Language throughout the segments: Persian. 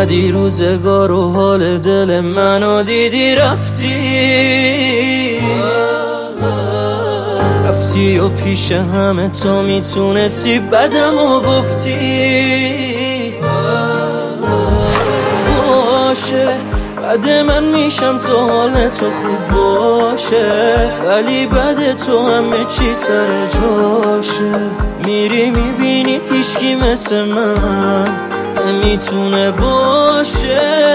اومدی روزگار و حال دل منو دیدی رفتی و پیش همه تو میتونستی بدمو گفتی باشه بعد من میشم تو حال تو خوب باشه ولی بعد تو همه چی سر جاشه میری میبینی هیچکی مثل من نمیتونه باشه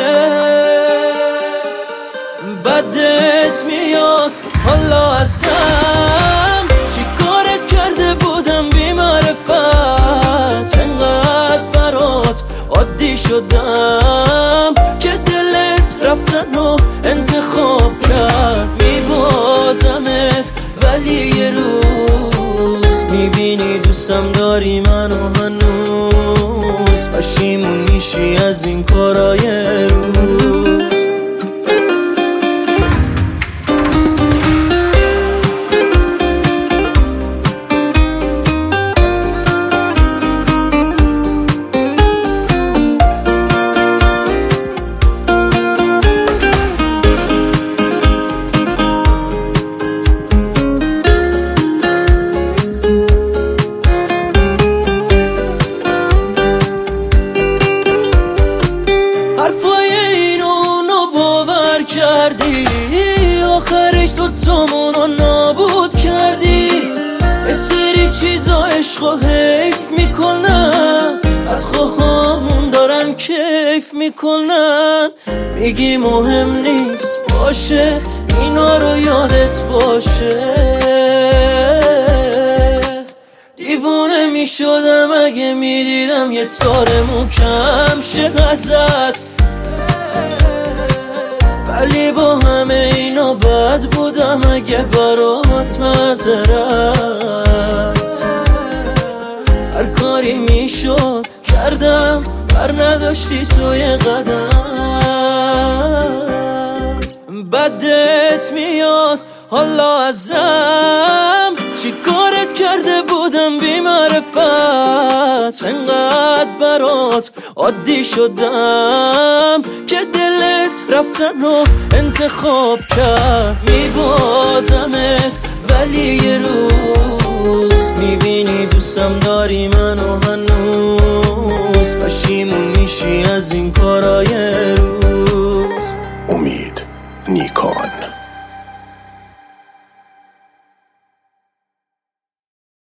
بدت میاد حالا ازم چی کارت کرده بودم بی معرفت انقدر برات عادی شدم که دلت رفتن و انتخاب کرد میبازمت ولی یه روز میبینی دوستم داری منو هنوز پشیمون میشی از این کارای روز حرفای اینو باور کردی آخرش تو تامونو نابود کردی یه سری چیزا عشقو حیف میکنن بدخواهامون دارن کیف میکنن میگی مهم نیست باشه اینا رو یادت باشه دیوونه میشدم اگه میدیدم یه تار موکم شه ازت ولی با همه اینا بد بودم اگه برات معذرت هر کاری میشد کردم بر نداشتی سوی قدم بدت میاد حالا ازم چی کارت کرده بودم بی معرفت انقدر برات عادی شدم که دلت رفتن و انتخاب کرد میبازمت ولی یه روز میبینی دوستم داری منو هنوز پشیمون میشی از این کار